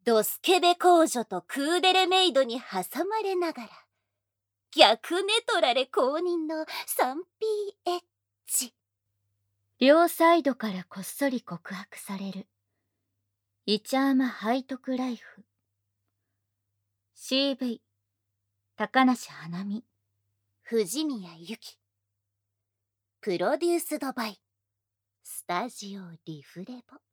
ドスケベ公女とクーデレメイドに挟まれながら、逆ネトラレ公認の 3PH。 両サイドからこっそり告白される。イチャーマ背徳ライフ。CV、高梨花美。 藤宮由紀。プロデュースドバイスタジオリフレボ。